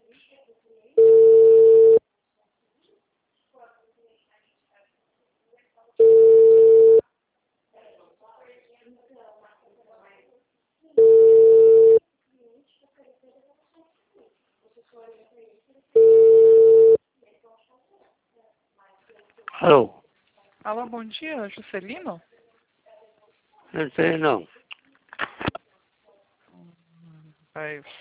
Alô? Alô, bom dia, Juscelino? Não sei não. Vai